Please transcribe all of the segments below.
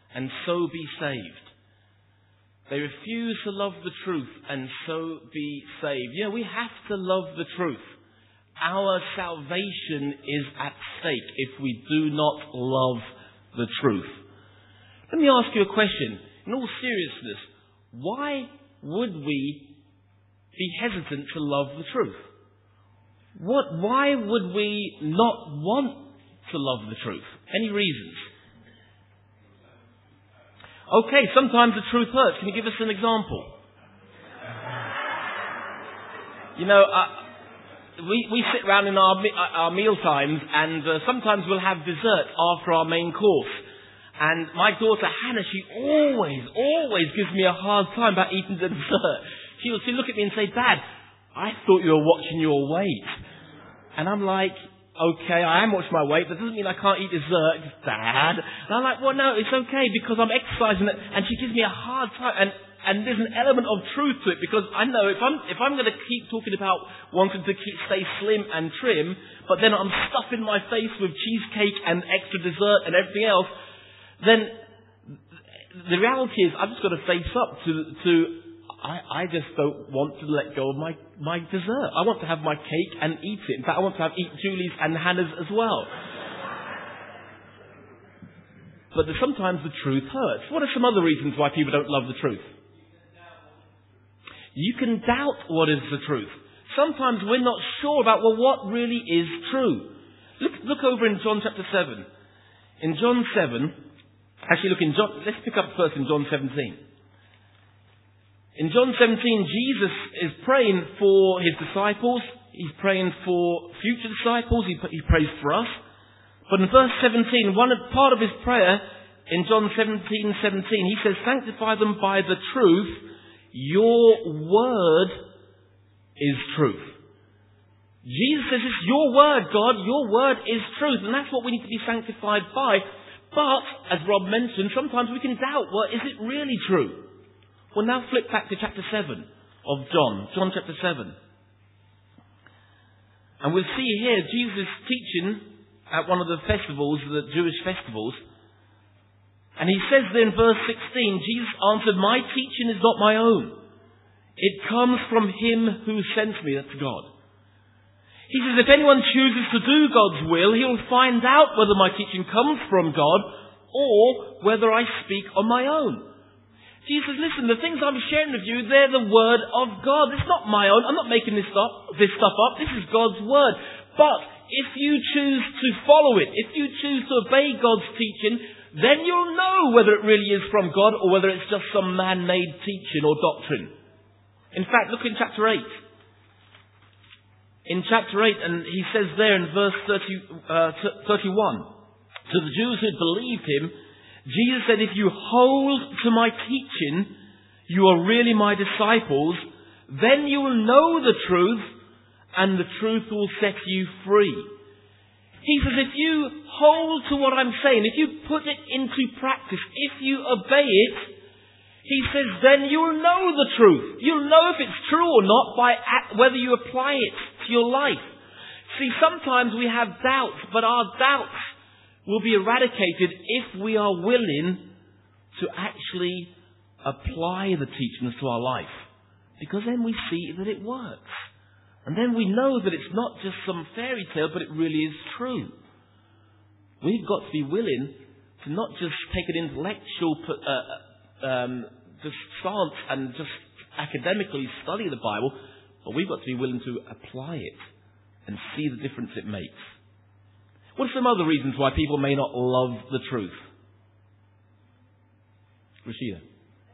and so be saved. They refuse to love the truth and so be saved. Yeah, we have to love the truth. Our salvation is at stake if we do not love the truth. Let me ask you a question. In all seriousness, why would we be hesitant to love the truth? Why would we not want to love the truth? Any reasons? Okay, sometimes the truth hurts. Can you give us an example? You know, we sit around in our meal times, and sometimes we'll have dessert after our main course. And my daughter Hannah, she always gives me a hard time about eating the dessert. She'll look at me and say, "Dad, I thought you were watching your weight." And I'm like, "Okay, I am watching my weight, but that doesn't mean I can't eat dessert, Dad." And I'm like, "Well, no, it's okay because I'm exercising." And she gives me a hard time. And there's an element of truth to it, because I know if I'm going to keep talking about wanting to stay slim and trim, but then I'm stuffing my face with cheesecake and extra dessert and everything else, then the reality is I've just got to face up to I just don't want to let go of my dessert. I want to have my cake and eat it. In fact, I want to eat Julie's and Hannah's as well. But sometimes the truth hurts. What are some other reasons why people don't love the truth? You can doubt what is the truth. Sometimes we're not sure about, what really is true. Look over in John chapter 7. In John 7, let's pick up first in John 17. In John 17, Jesus is praying for his disciples. He's praying for future disciples. He prays for us. But in verse 17, part of his prayer in John 17:17, he says, "Sanctify them by the truth. Your word is truth." Jesus says, "It's your word, God. Your word is truth." And that's what we need to be sanctified by. But, as Rob mentioned, sometimes we can doubt, is it really true? Well, now flip back to chapter 7 of John chapter 7. And we'll see here Jesus teaching at one of the festivals, the Jewish festivals. And he says there in verse 16, Jesus answered, "My teaching is not my own. It comes from him who sent me," that's God. He says, "If anyone chooses to do God's will, he'll find out whether my teaching comes from God or whether I speak on my own." Jesus says, "Listen, the things I'm sharing with you, they're the word of God. It's not my own. I'm not making this stuff up. This is God's word. But if you choose to follow it, if you choose to obey God's teaching, then you'll know whether it really is from God or whether it's just some man-made teaching or doctrine." In fact, look in chapter 8. In chapter 8, and he says there in verse 31, to the Jews who believed him, Jesus said, "If you hold to my teaching, you are really my disciples. Then you will know the truth, and the truth will set you free." He says, if you hold to what I'm saying, if you put it into practice, if you obey it, he says, then you'll know the truth. You'll know if it's true or not by whether you apply it to your life. See, sometimes we have doubts, but our doubts will be eradicated if we are willing to actually apply the teachings to our life. Because then we see that it works. And then we know that it's not just some fairy tale, but it really is true. We've got to be willing to not just take an intellectual just stance and just academically study the Bible, but we've got to be willing to apply it and see the difference it makes. What are some other reasons why people may not love the truth? Rashida.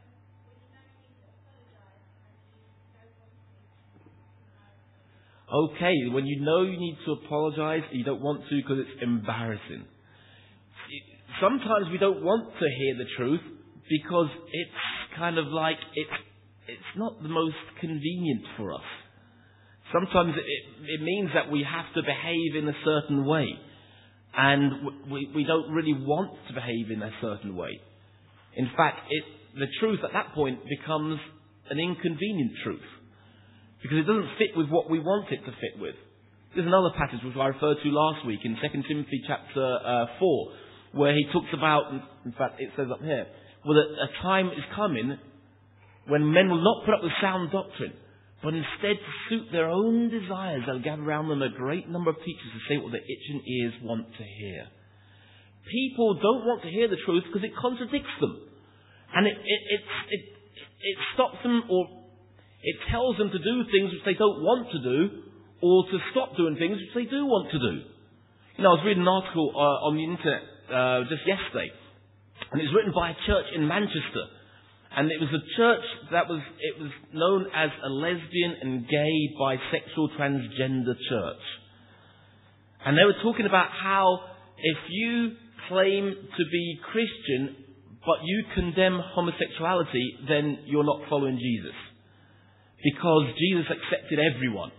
Okay, when you know you need to apologize, you don't want to because it's embarrassing. Sometimes we don't want to hear the truth because it's kind of like it's not the most convenient for us. Sometimes it means that we have to behave in a certain way. And we don't really want to behave in a certain way. In fact, the truth at that point becomes an inconvenient truth. Because it doesn't fit with what we want it to fit with. There's another passage which I referred to last week in 2 Timothy chapter 4. where he talks about, in fact it says up here, well, that a time is coming when men will not put up with sound doctrine, but instead to suit their own desires, they'll gather around them a great number of teachers to say what their itching ears want to hear. People don't want to hear the truth because it contradicts them. And it stops them, or it tells them to do things which they don't want to do, or to stop doing things which they do want to do. You know, I was reading an article on the internet just yesterday, and it was written by a church in Manchester. And it was a church it was known as a lesbian and gay, bisexual, transgender church. And they were talking about how if you claim to be Christian, but you condemn homosexuality, then you're not following Jesus. Because Jesus accepted everyone.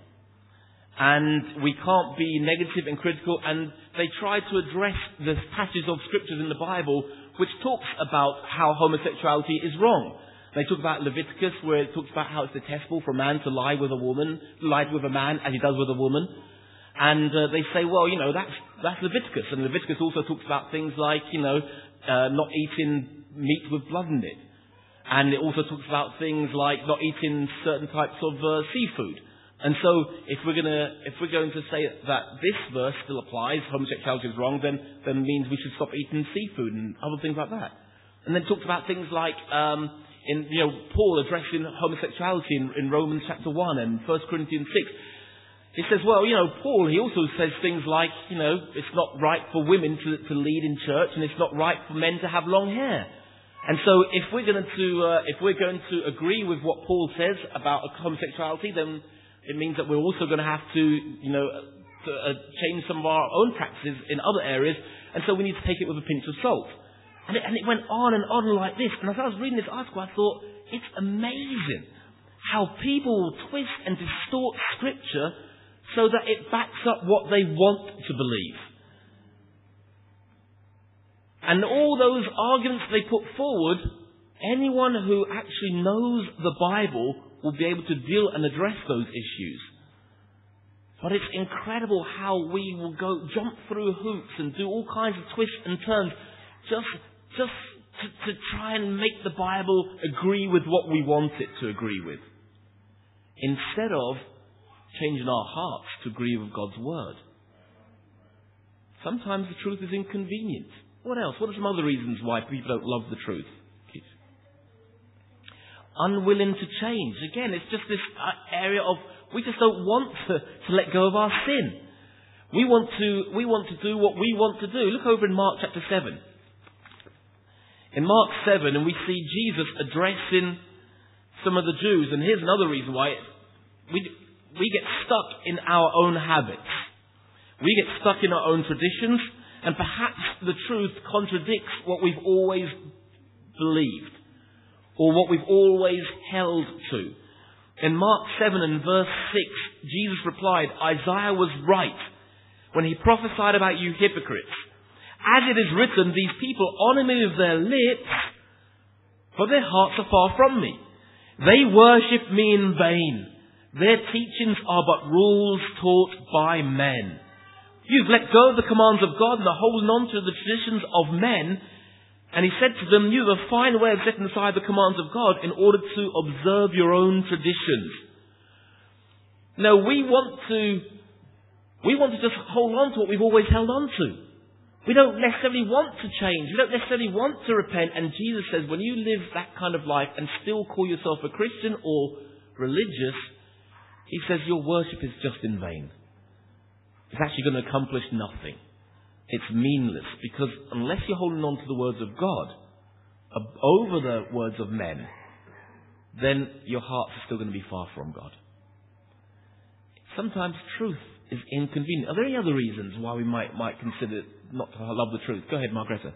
And we can't be negative and critical. And they try to address the passages of scriptures in the Bible which talks about how homosexuality is wrong. They talk about Leviticus, where it talks about how it's detestable for a man to lie with a man as he does with a woman. And they say, well, you know, that's Leviticus. And Leviticus also talks about things like, you know, not eating meat with blood in it. And it also talks about things like not eating certain types of seafood. And so, if we're going to say that this verse still applies, homosexuality is wrong, then it means we should stop eating seafood and other things like that. And then it talks about things like, Paul addressing homosexuality in Romans chapter 1 and 1 Corinthians 6. He says, well, you know, Paul, he also says things like, you know, it's not right for women to lead in church, and it's not right for men to have long hair. And so, if we're going to agree with what Paul says about homosexuality, then it means that we're also going to have to, change some of our own practices in other areas, and so we need to take it with a pinch of salt. And it went on and on like this. And as I was reading this article, I thought, it's amazing how people twist and distort Scripture so that it backs up what they want to believe. And all those arguments they put forward, anyone who actually knows the Bible will be able to deal and address those issues. But it's incredible how we will jump through hoops and do all kinds of twists and turns just to try and make the Bible agree with what we want it to agree with, instead of changing our hearts to agree with God's Word. Sometimes the truth is inconvenient. What else? What are some other reasons why people don't love the truth? Unwilling to change. Again, it's just this area of we just don't want to let go of our sin. We want to do what we want to do. Look over in Mark chapter 7. In Mark 7, and we see Jesus addressing some of the Jews. And here's another reason why we get stuck in our own habits. We get stuck in our own traditions, and perhaps the truth contradicts what we've always believed, or what we've always held to. In Mark 7 and verse 6, Jesus replied, Isaiah was right when he prophesied about you hypocrites. As it is written, these people honour me with their lips, but their hearts are far from me. They worship me in vain. Their teachings are but rules taught by men. You've let go of the commands of God and are holding on to the traditions of men. And he said to them, you have a fine way of setting aside the commands of God in order to observe your own traditions. No, we want to just hold on to what we've always held on to. We don't necessarily want to change. We don't necessarily want to repent. And Jesus says, when you live that kind of life and still call yourself a Christian or religious, he says your worship is just in vain. It's actually going to accomplish nothing. It's meaningless, because unless you're holding on to the words of God over the words of men, then your hearts are still going to be far from God. Sometimes truth is inconvenient. Are there any other reasons why we might consider not to love the truth? Go ahead, Margareta.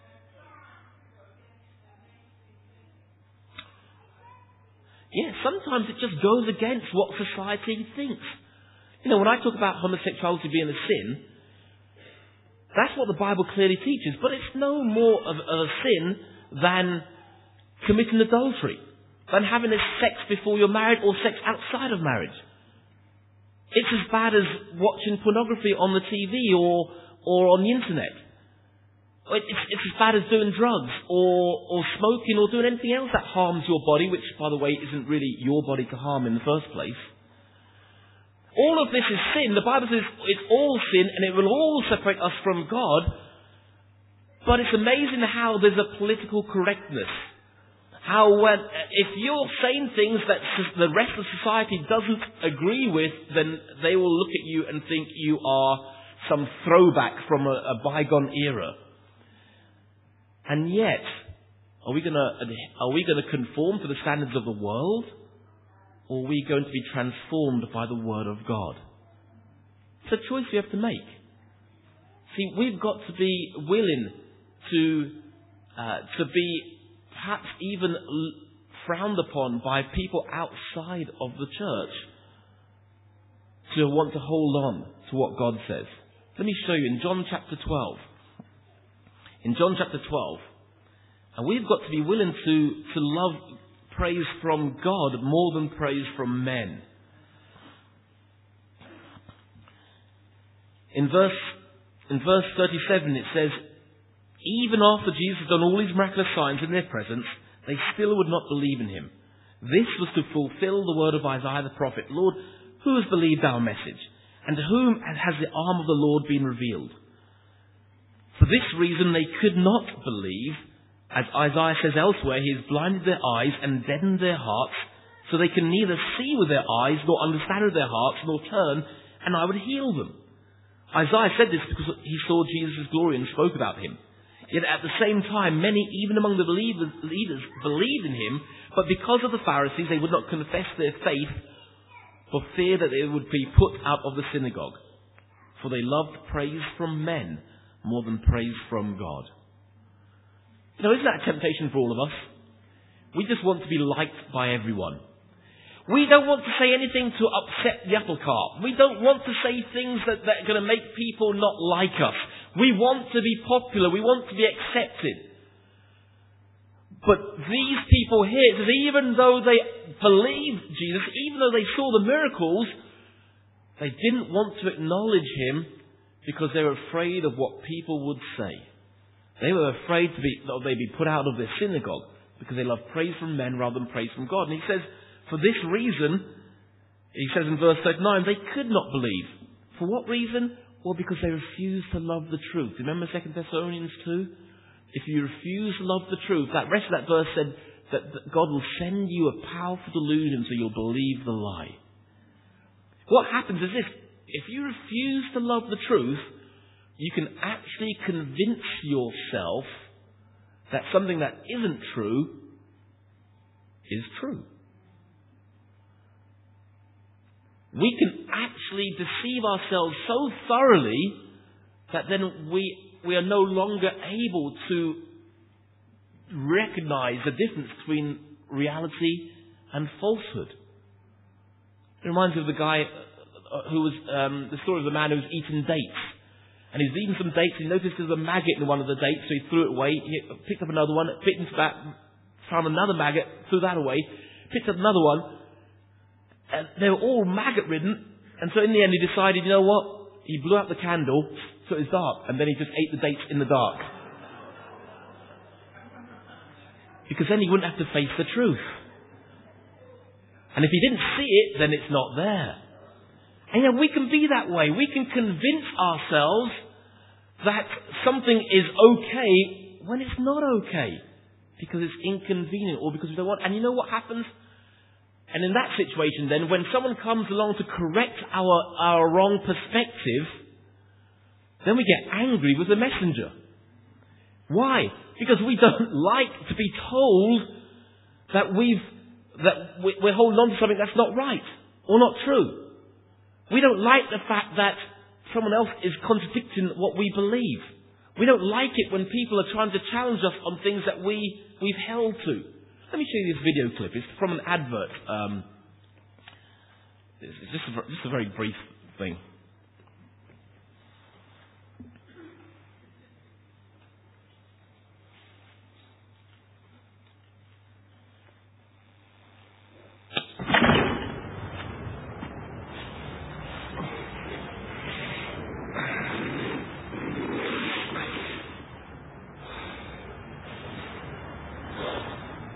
Yeah, sometimes it just goes against what society thinks. You know, when I talk about homosexuality being a sin, that's what the Bible clearly teaches. But it's no more of a sin than committing adultery, than having sex before you're married or sex outside of marriage. It's as bad as watching pornography on the TV or on the internet. It's as bad as doing drugs or smoking or doing anything else that harms your body, which, by the way, isn't really your body to harm in the first place. All of this is sin. The Bible says it's all sin and it will all separate us from God. But it's amazing how there's a political correctness. How if you're saying things that the rest of society doesn't agree with, then they will look at you and think you are some throwback from a bygone era. And yet, are we going to conform to the standards of the world? Or are we going to be transformed by the Word of God? It's a choice we have to make. See, we've got to be willing to be perhaps even frowned upon by people outside of the church, to want to hold on to what God says. Let me show you in John chapter 12. In John chapter 12, and we've got to be willing to love praise from God more than praise from men. In verse 37 it says, even after Jesus had done all these miraculous signs in their presence, they still would not believe in him. This was to fulfill the word of Isaiah the prophet. Lord, who has believed our message? And to whom has the arm of the Lord been revealed? For this reason they could not believe. As Isaiah says elsewhere, he has blinded their eyes and deadened their hearts, so they can neither see with their eyes, nor understand with their hearts, nor turn, and I would heal them. Isaiah said this because he saw Jesus' glory and spoke about him. Yet at the same time, many, even among the leaders, believed in him, but because of the Pharisees, they would not confess their faith for fear that they would be put out of the synagogue. For they loved praise from men more than praise from God. You know, isn't that a temptation for all of us? We just want to be liked by everyone. We don't want to say anything to upset the apple cart. We don't want to say things that are going to make people not like us. We want to be popular. We want to be accepted. But these people here, it says, even though they believed Jesus, even though they saw the miracles, they didn't want to acknowledge him because they were afraid of what people would say. They were afraid that they'd be put out of their synagogue because they loved praise from men rather than praise from God. And he says, for this reason, he says in verse 39, they could not believe. For what reason? Well, because they refused to love the truth. Remember 2 Thessalonians 2? If you refuse to love the truth, that rest of that verse said that God will send you a powerful delusion so you'll believe the lie. What happens is this: if you refuse to love the truth, you can actually convince yourself that something that isn't true is true. We can actually deceive ourselves so thoroughly that then we are no longer able to recognize the difference between reality and falsehood. It reminds me of the guy who was, the story of the man who was eating dates. And he was eating some dates, and he noticed there was a maggot in one of the dates, so he threw it away. He picked up another one, picked into that, found another maggot, threw that away, picked up another one, and they were all maggot-ridden. And so in the end he decided, you know what? He blew out the candle, so it was dark, and then he just ate the dates in the dark. Because then he wouldn't have to face the truth. And if he didn't see it, then it's not there. And yet we can be that way. We can convince ourselves that something is okay when it's not okay. Because it's inconvenient or because we don't want. And you know what happens? And in that situation then, when someone comes along to correct our wrong perspective, then we get angry with the messenger. Why? Because we don't like to be told that we're holding on to something that's not right or not true. We don't like the fact that someone else is contradicting what we believe. We don't like it when people are trying to challenge us on things that we've held to. Let me show you this video clip. It's from an advert. It's just a very brief thing.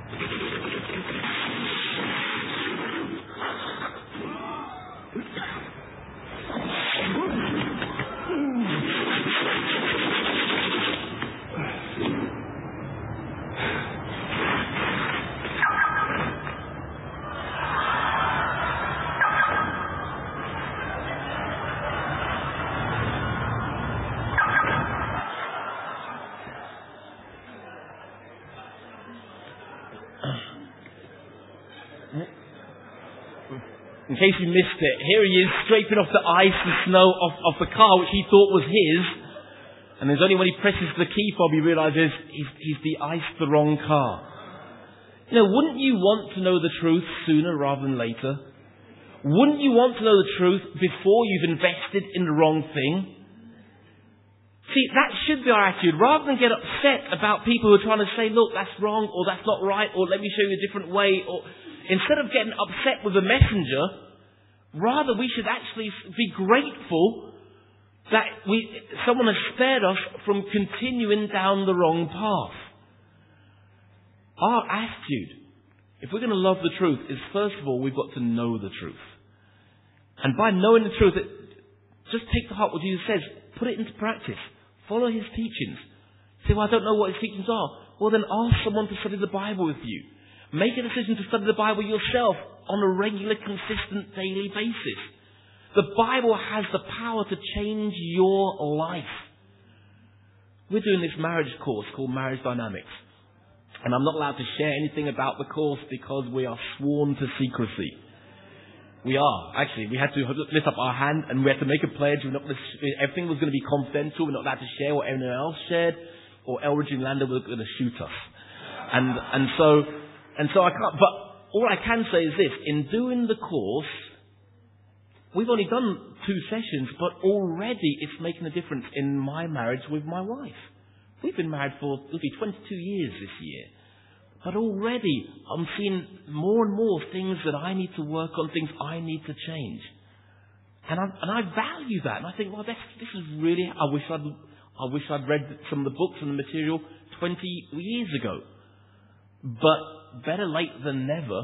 In case you missed it, here he is scraping off the ice and snow off the car which he thought was his. And it's only when he presses the key fob he realizes he's de-iced the wrong car. You know, wouldn't you want to know the truth sooner rather than later? Wouldn't you want to know the truth before you've invested in the wrong thing? See, that should be our attitude. Rather than get upset about people who are trying to say, look, that's wrong, or that's not right, or let me show you a different way, or instead of getting upset with the messenger, rather we should actually be grateful that someone has spared us from continuing down the wrong path. Our attitude, if we're going to love the truth, is first of all, we've got to know the truth. And by knowing the truth, just take to heart what Jesus says, put it into practice, follow his teachings. Say, well, I don't know what his teachings are. Well, then ask someone to study the Bible with you. Make a decision to study the Bible yourself on a regular, consistent, daily basis. The Bible has the power to change your life. We're doing this marriage course called Marriage Dynamics. And I'm not allowed to share anything about the course because we are sworn to secrecy. We are. Actually, we had to lift up our hand and we had to make a pledge. Everything was going to be confidential. We're not allowed to share what anyone else shared, or Elridge and Lander were going to shoot us. And so I can't, but all I can say is this: in doing the course, we've only done 2 sessions, but already it's making a difference in my marriage with my wife. We've been married it'll be 22 years this year. But already I'm seeing more and more things that I need to work on, things I need to change. And I value that. And I think, well, this is really, I wish I'd read some of the books and the material 20 years ago. But better late than never.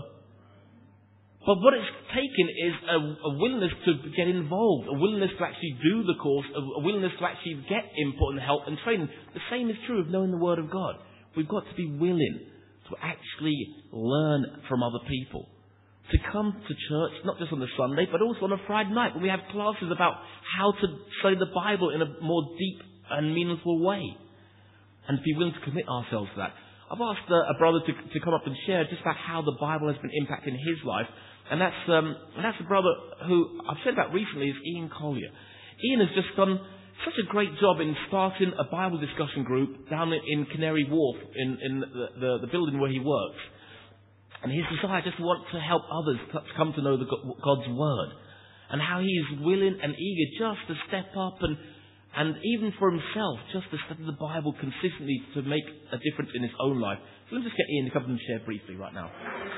But what it's taken is a willingness to get involved, a willingness to actually do the course, a willingness to actually get input and help and training. The same is true of knowing the Word of God. We've got to be willing to actually learn from other people. To come to church, not just on a Sunday, but also on a Friday night when we have classes about how to study the Bible in a more deep and meaningful way. And to be willing to commit ourselves to that. I've asked a brother to come up and share just about how the Bible has been impacting his life. And that's a brother who I've said about recently is Ian Collier. Ian has just done such a great job in starting a Bible discussion group down in Canary Wharf in the building where he works. And his desire just to want to help others to come to know God's Word. And how he is willing and eager just to step up and even for himself, just to study the Bible consistently to make a difference in his own life. So let me just get Ian to come and share briefly right now.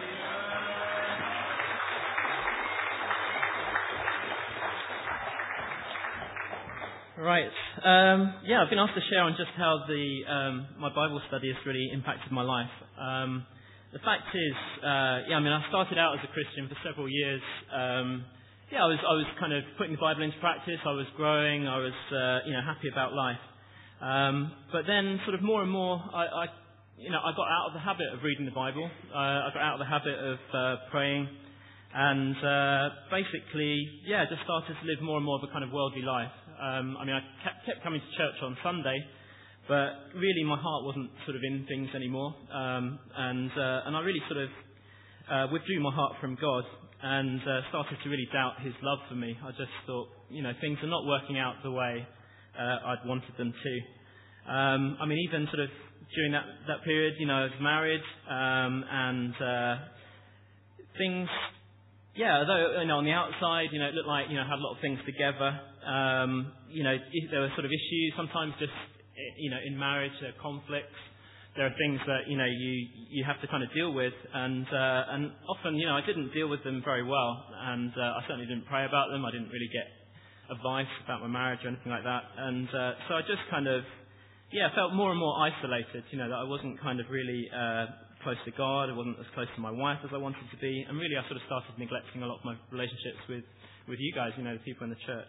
Right. I've been asked to share on just how my Bible study has really impacted my life. The fact is, I started out as a Christian for several years. I was kind of putting the Bible into practice. I was growing. I was, happy about life. But then, sort of more and more, I got out of the habit of reading the Bible. I got out of the habit of praying, and just started to live more and more of a kind of worldly life. I kept coming to church on Sunday, but really my heart wasn't sort of in things anymore. And I really sort of withdrew my heart from God and started to really doubt His love for me. I just thought, things are not working out the way I'd wanted them to. Even sort of during that period, I was married, and things, although on the outside, it looked like I had a lot of things together. There were sort of issues sometimes just in marriage, there are conflicts. There are things that you have to kind of deal with, and often I didn't deal with them very well, and I certainly didn't pray about them. I didn't really get advice about my marriage or anything like that, and so I just kind of felt more and more isolated. That I wasn't kind of really close to God. I wasn't as close to my wife as I wanted to be. And really, I sort of started neglecting a lot of my relationships with you guys, the people in the church.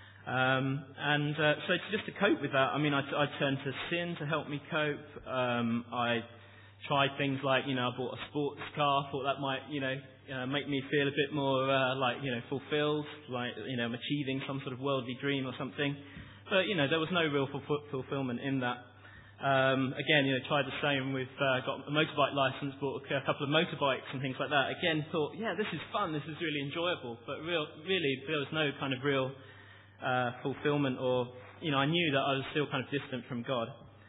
So just to cope with that, I turned to sin to help me cope. I tried things like, I bought a sports car, thought that might, make me feel a bit more, fulfilled, I'm achieving some sort of worldly dream or something. But, there was no real fulfillment in that. Again, tried the same with, got a motorbike license, bought a couple of motorbikes and things like that. Again, thought, this is fun, this is really enjoyable. But really, there was no kind of real fulfillment, or, I knew that I was still kind of distant from God.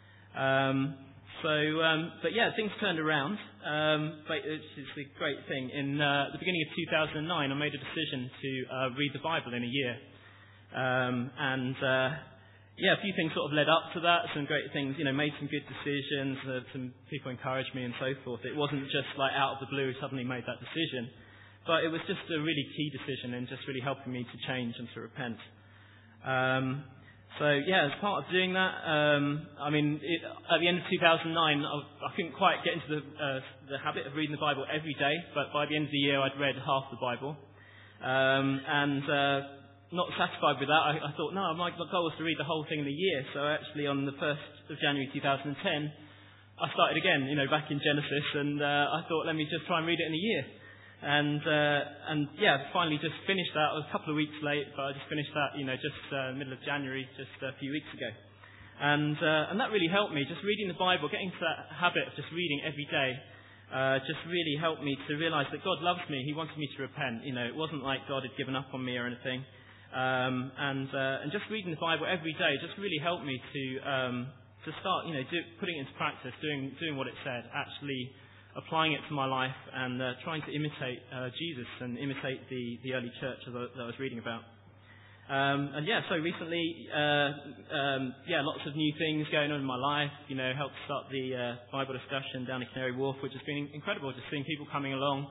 Things turned around, but it's a great thing. In the beginning of 2009, I made a decision to read the Bible in a year. A few things sort of led up to that, some great things, made some good decisions, some people encouraged me and so forth. It wasn't just like out of the blue suddenly made that decision, but it was just a really key decision and just really helping me to change and to repent. As part of doing that, at the end of 2009, I couldn't quite get into the habit of reading the Bible every day, but by the end of the year I'd read half the Bible. Not satisfied with that, I thought, no, my goal was to read the whole thing in a year. So actually on the 1st of January 2010, I started again, back in Genesis, and I thought, let me just try and read it in a year. Finally just finished that. I was a couple of weeks late, but I just finished that, middle of January, just a few weeks ago. And that really helped me, just reading the Bible, getting to that habit of just reading every day, just really helped me to realise that God loves me. He wanted me to repent. It wasn't like God had given up on me or anything. And just reading the Bible every day just really helped me to start, putting it into practice, doing what it said, actually applying it to my life and trying to imitate Jesus and imitate the early church that I was reading about. So recently, lots of new things going on in my life. Helped start the Bible discussion down at Canary Wharf, which has been incredible, just seeing people coming along.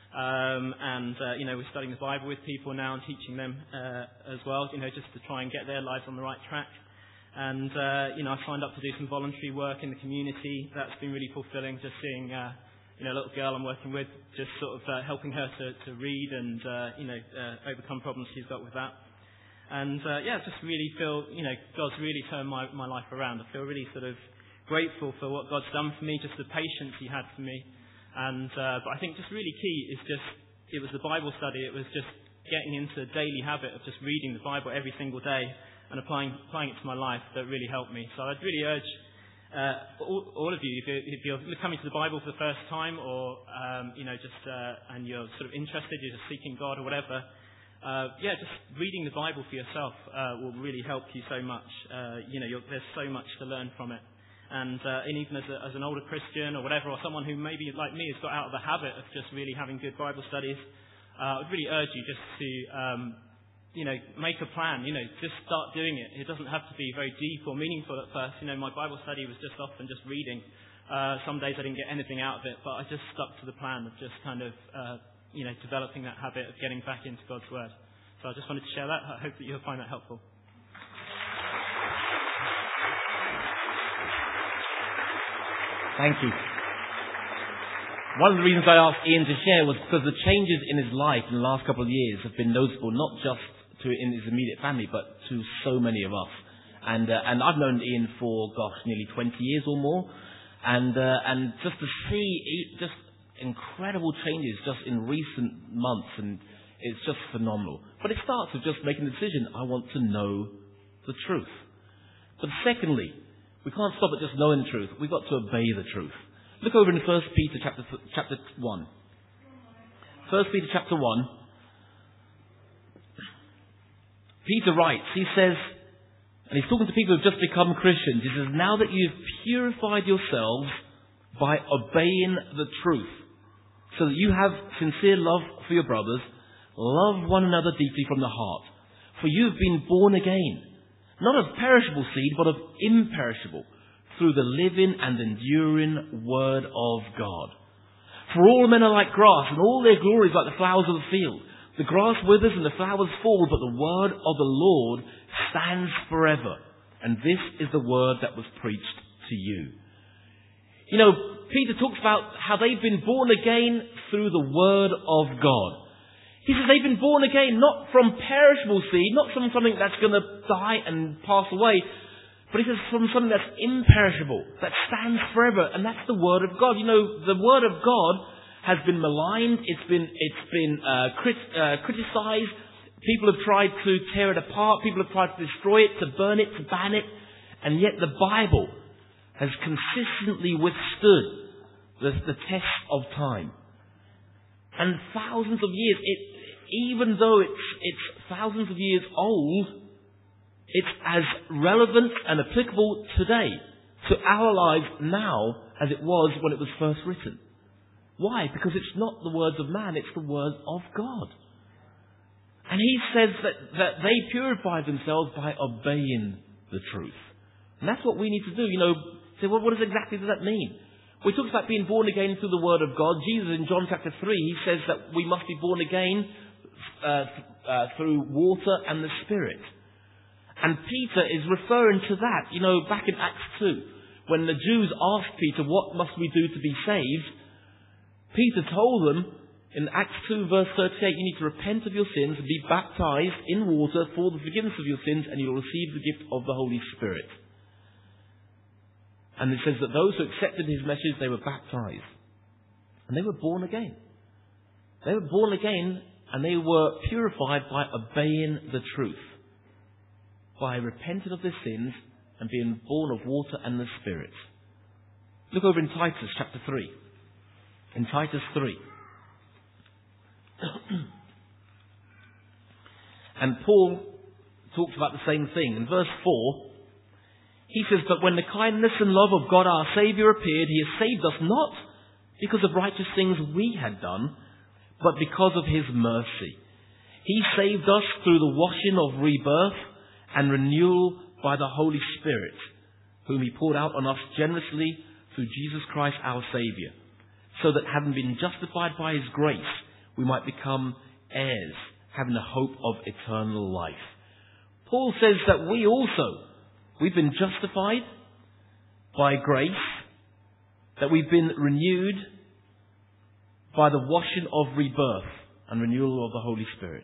We're studying the Bible with people now and teaching them as well, just to try and get their lives on the right track. And, I signed up to do some voluntary work in the community. That's been really fulfilling, just seeing, a little girl I'm working with, just sort of helping her to read and, overcome problems she's got with that. And, just really feel, God's really turned my life around. I feel really sort of grateful for what God's done for me, just the patience He had for me. And but I think just really key is it was the Bible study. It was just getting into a daily habit of just reading the Bible every single day and applying it to my life that really helped me. So I'd really urge all of you, if you're coming to the Bible for the first time, or and you're sort of interested, you're just seeking God or whatever, just reading the Bible for yourself will really help you so much. There's so much to learn from it. And even as an older Christian or whatever, or someone who maybe like me has got out of the habit of just really having good Bible studies, I would really urge you just to, make a plan. Just start doing it. It doesn't have to be very deep or meaningful at first. My Bible study was just often just reading. Some days I didn't get anything out of it, but I just stuck to the plan of just kind of, developing that habit of getting back into God's Word. So I just wanted to share that. I hope that you'll find that helpful. Thank you. One of the reasons I asked Ian to share was because the changes in his life in the last couple of years have been noticeable, not just in his immediate family, but to so many of us. And I've known Ian for, nearly 20 years or more. And just to see just incredible changes just in recent months, and it's just phenomenal. But it starts with just making the decision, I want to know the truth. But secondly, we can't stop at just knowing the truth. We've got to obey the truth. Look over in 1 Peter chapter 1. 1 Peter chapter 1. Peter writes, he says, and he's talking to people who've just become Christians. He says, now that you've purified yourselves by obeying the truth, so that you have sincere love for your brothers, love one another deeply from the heart. For you have been born again, not of perishable seed, but of imperishable, through the living and enduring Word of God. For all men are like grass, and all their glory is like the flowers of the field. The grass withers and the flowers fall, but the word of the Lord stands forever. And this is the word that was preached to you. Peter talks about how they've been born again through the Word of God. He says they've been born again not from perishable seed, not from something that's going to die and pass away, but he says from something that's imperishable, that stands forever, and that's the Word of God. You know, the Word of God has been maligned, it's been criticized. People have tried to tear it apart, people have tried to destroy it, to burn it, to ban it, and yet the Bible has consistently withstood the test of time. And thousands of years, even though it's thousands of years old, it's as relevant and applicable today to our lives now as it was when it was first written. Why? Because it's not the words of man, it's the words of God. And he says that they purify themselves by obeying the truth. And that's what we need to do. You know, say, well, what exactly does that mean? We talk about being born again through the Word of God. Jesus in John chapter 3, he says that we must be born again through water and the Spirit. And Peter is referring to that. You know, back in Acts 2, when the Jews asked Peter, what must we do to be saved? Peter told them in Acts 2 verse 38, you need to repent of your sins and be baptized in water for the forgiveness of your sins, and you'll receive the gift of the Holy Spirit. And it says that those who accepted his message, they were baptized. And they were born again. They were born again and they were purified by obeying the truth. By repenting of their sins and being born of water and the Spirit. Look over in Titus chapter 3. In Titus 3. And Paul talks about the same thing. In verse 4, he says, but when the kindness and love of God our Saviour appeared, he has saved us not because of righteous things we had done, but because of his mercy. He saved us through the washing of rebirth and renewal by the Holy Spirit, whom he poured out on us generously through Jesus Christ our Saviour, so that having been justified by his grace, we might become heirs, having the hope of eternal life. Paul says that we've been justified by grace, that we've been renewed by the washing of rebirth and renewal of the Holy Spirit.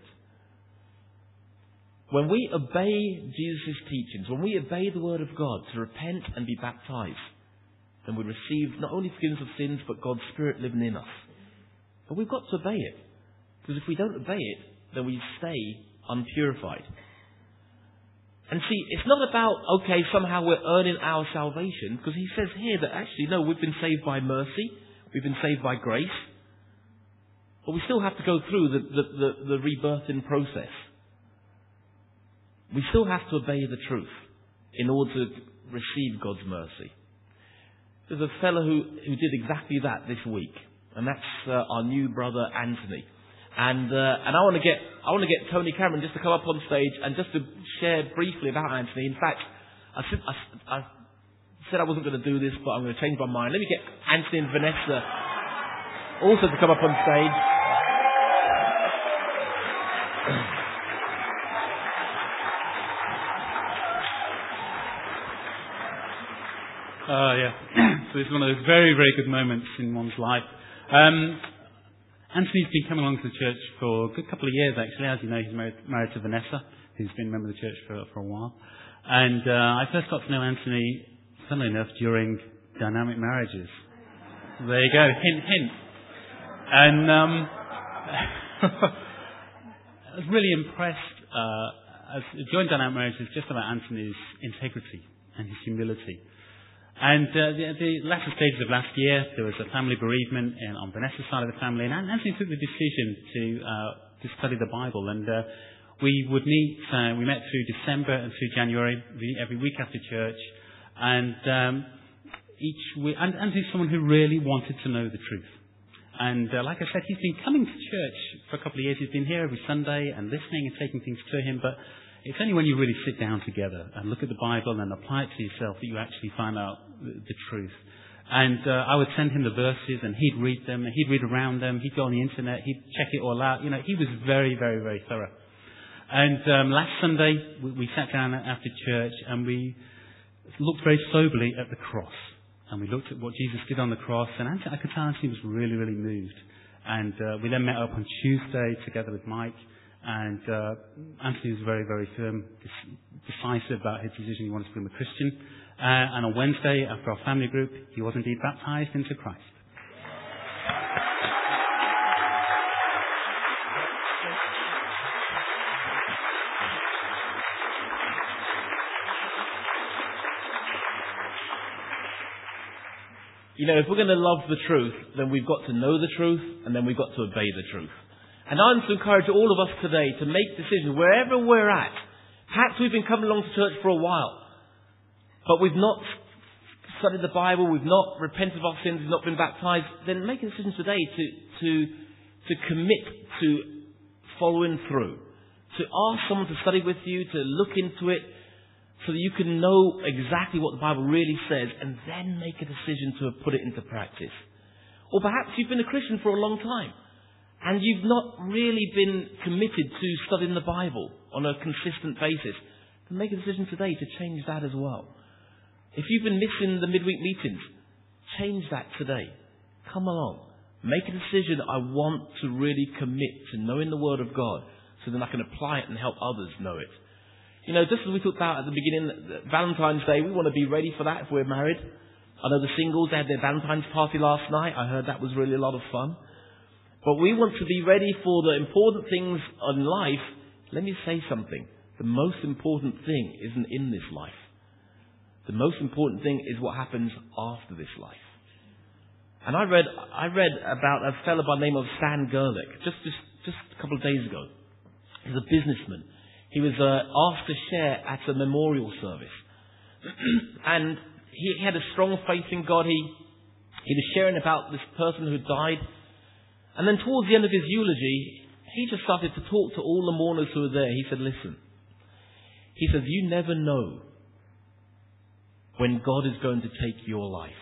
When we obey Jesus' teachings, when we obey the Word of God to repent and be baptized, then we receive not only forgiveness of sins, but God's Spirit living in us. But we've got to obey it. Because if we don't obey it, then we stay unpurified. And see, it's not about, okay, somehow we're earning our salvation, because he says here that actually, no, we've been saved by mercy, we've been saved by grace, but we still have to go through the rebirthing process. We still have to obey the truth in order to receive God's mercy. There's a fellow who did exactly that this week, and that's our new brother Anthony. And I want to get Tony Cameron just to come up on stage and just to share briefly about Anthony. In fact, I said I wasn't going to do this, but I'm going to change my mind. Let me get Anthony and Vanessa also to come up on stage. Yeah. So it's one of those very, very good moments in one's life. Anthony's been coming along to the church for a good couple of years, actually. As you know, he's married to Vanessa, who's been a member of the church for a while. And I first got to know Anthony, funnily enough, during dynamic marriages. So there you go, hint, hint. And I was really impressed as joined dynamic marriages just about Anthony's integrity and his humility. And the latter stages of last year, there was a family bereavement on Vanessa's side of the family, and Anthony took the decision to study the Bible. And we would meet. We met through December and through January, every week after church. And each week, and Anthony's someone who really wanted to know the truth. And like I said, he's been coming to church for a couple of years. He's been here every Sunday and listening and taking things to him, but it's only when you really sit down together and look at the Bible and apply it to yourself that you actually find out the truth. And I would send him the verses and he'd read them, and he'd read around them, he'd go on the internet, he'd check it all out. You know, he was very, very, very thorough. And last Sunday, we sat down after church and we looked very soberly at the cross. And we looked at what Jesus did on the cross, and I could tell Anthony was really, really moved. And we then met up on Tuesday together with Mike, and Anthony was very, very firm, decisive about his decision. He wanted to become a Christian. And on Wednesday, after our family group, he was indeed baptized into Christ. You know, if we're going to love the truth, then we've got to know the truth, and then we've got to obey the truth. And I'm to encourage all of us today to make decisions wherever we're at. Perhaps we've been coming along to church for a while, but we've not studied the Bible, we've not repented of our sins, we've not been baptized. Then make a decision today to commit to following through, to ask someone to study with you, to look into it, so that you can know exactly what the Bible really says, and then make a decision to put it into practice. Or perhaps you've been a Christian for a long time, and you've not really been committed to studying the Bible on a consistent basis. Then make a decision today to change that as well. If you've been missing the midweek meetings, change that today. Come along. Make a decision. I want to really commit to knowing the Word of God, so then I can apply it and help others know it. You know, just as we talked about at the beginning, Valentine's Day, we want to be ready for that if we're married. I know the singles, they had their Valentine's party last night. I heard that was really a lot of fun. But we want to be ready for the important things in life. Let me say something. The most important thing isn't in this life. The most important thing is what happens after this life. And I read about a fellow by the name of Stan Gerlich just a couple of days ago. He's a businessman. He was asked to share at a memorial service. And he had a strong faith in God. He was sharing about this person who died. And then towards the end of his eulogy, he just started to talk to all the mourners who were there. He said, listen. He says, you never know when God is going to take your life.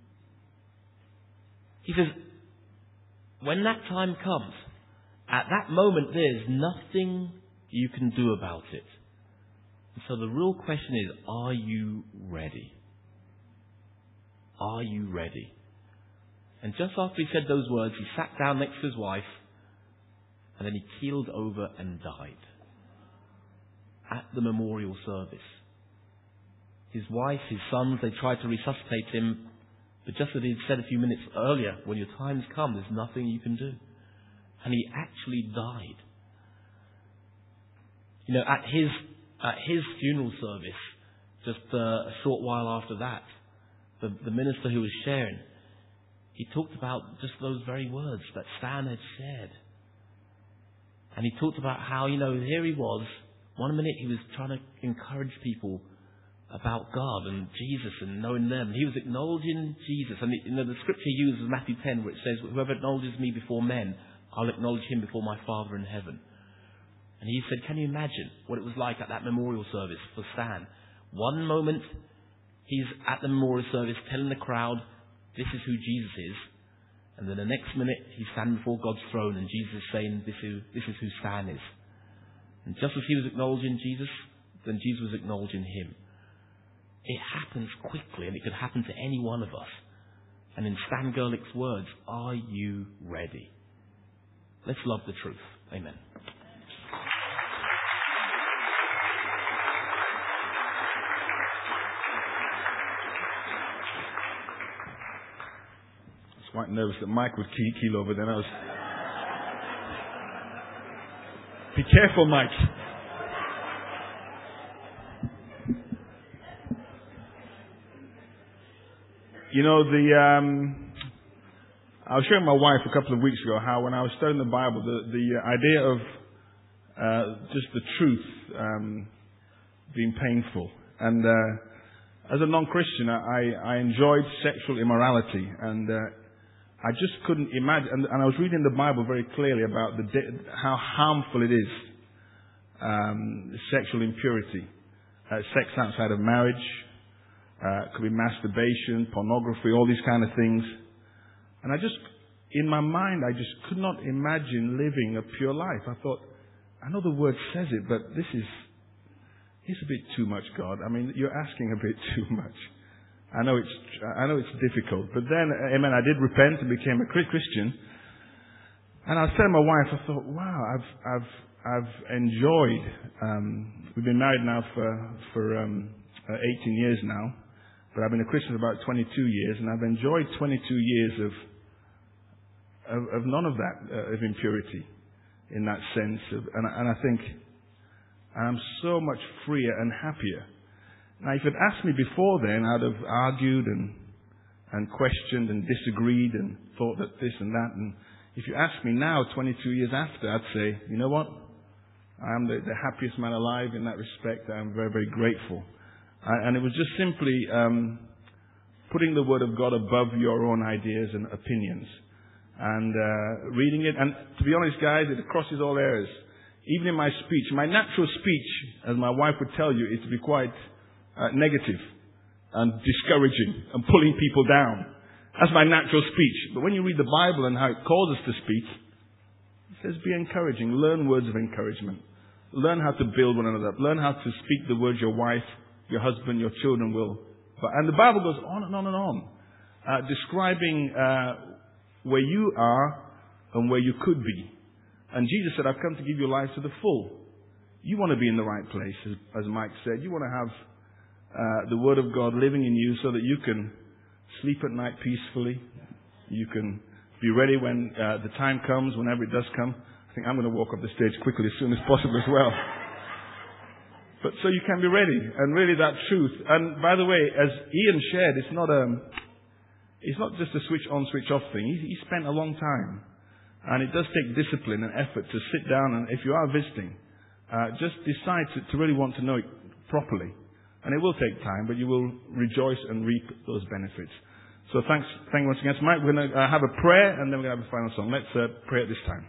He says, when that time comes, at that moment there's nothing you can do about it. And so the real question is, are you ready? Are you ready? And just after he said those words, he sat down next to his wife, and then he keeled over and died at the memorial service. His wife, his sons, they tried to resuscitate him, but just as he had said a few minutes earlier, when your time's come, there's nothing you can do. And he actually died. You know, at his funeral service, just a short while after that, the minister who was sharing, he talked about just those very words that Stan had shared. And he talked about how, you know, here he was, one minute he was trying to encourage people about God and Jesus and knowing them. He was acknowledging Jesus. And you know, the scripture he uses is Matthew 10, which says, whoever acknowledges me before men, I'll acknowledge him before my Father in heaven. And he said, can you imagine what it was like at that memorial service for Stan? One moment, he's at the memorial service telling the crowd, this is who Jesus is. And then the next minute, he's standing before God's throne and Jesus is saying, this is who Stan is. And just as he was acknowledging Jesus, then Jesus was acknowledging him. It happens quickly, and it could happen to any one of us. And in Stan Gerlich's words, are you ready? Let's love the truth. Amen. Quite nervous that Mike would keel over. Then I was. Be careful, Mike. You know, I was showing my wife a couple of weeks ago how when I was studying the Bible, the idea of just the truth being painful. And as a non-Christian, I enjoyed sexual immorality, and I just couldn't imagine, and I was reading the Bible very clearly about how harmful it is, sexual impurity, sex outside of marriage, could be masturbation, pornography, all these kind of things. And in my mind, I just could not imagine living a pure life. I thought, I know the word says it, but it's a bit too much, God. I mean, you're asking a bit too much. I know it's difficult. But then, amen, I did repent and became a Christian. And I was telling my wife, I thought, wow, I've enjoyed, we've been married now for 18 years now, but I've been a Christian for about 22 years, and I've enjoyed 22 years of none of that, of impurity in that sense. And I think I'm so much freer and happier. Now, if you'd asked me before then, I'd have argued and questioned and disagreed and thought that this and that. And if you ask me now, 22 years after, I'd say, you know what? I am the happiest man alive in that respect. I am very, very grateful. And it was just simply putting the Word of God above your own ideas and opinions. And reading it. And to be honest, guys, it crosses all areas. Even in my speech. My natural speech, as my wife would tell you, is to be quite negative and discouraging and pulling people down. That's my natural speech. But when you read the Bible and how it calls us to speak, it says be encouraging. Learn words of encouragement. Learn how to build one another up. Learn how to speak the words your wife, your husband, your children will. And the Bible goes on and on and on, describing where you are and where you could be. And Jesus said, I've come to give you life to the full. You want to be in the right place, as Mike said. You want to have the Word of God living in you so that you can sleep at night peacefully. You can be ready when the time comes, whenever it does come. I think I'm going to walk up the stage quickly as soon as possible as well. But so you can be ready, and really that truth. And by the way, as Ian shared, it's not just a switch on, switch off thing. He spent a long time. And it does take discipline and effort to sit down, and if you are visiting, just decide to really want to know it properly. And it will take time, but you will rejoice and reap those benefits. So thank you once again. So Mike, we're going to have a prayer, and then we're going to have a final song. Let's pray at this time.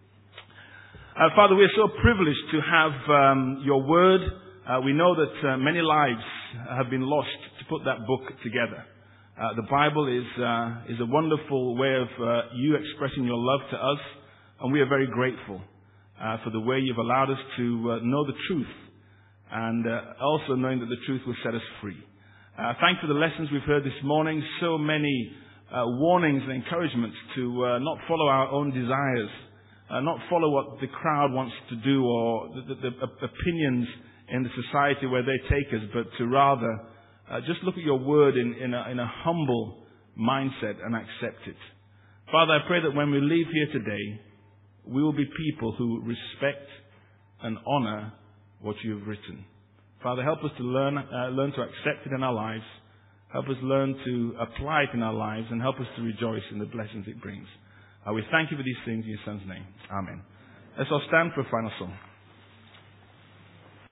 Father, we're so privileged to have your word. We know that many lives have been lost to put that book together. The Bible is a wonderful way of you expressing your love to us, and we are very grateful for the way you've allowed us to know the truth, and also knowing that the truth will set us free. Thank you for the lessons we've heard this morning. So many warnings and encouragements to not follow our own desires, not follow what the crowd wants to do or the opinions in the society where they take us, but to rather just look at your word in a humble mindset and accept it. Father, I pray that when we leave here today, we will be people who respect and honor what you have written. Father, help us to learn to accept it in our lives. Help us learn to apply it in our lives, and help us to rejoice in the blessings it brings. We thank you for these things in your Son's name. Amen. Let's all stand for a final song.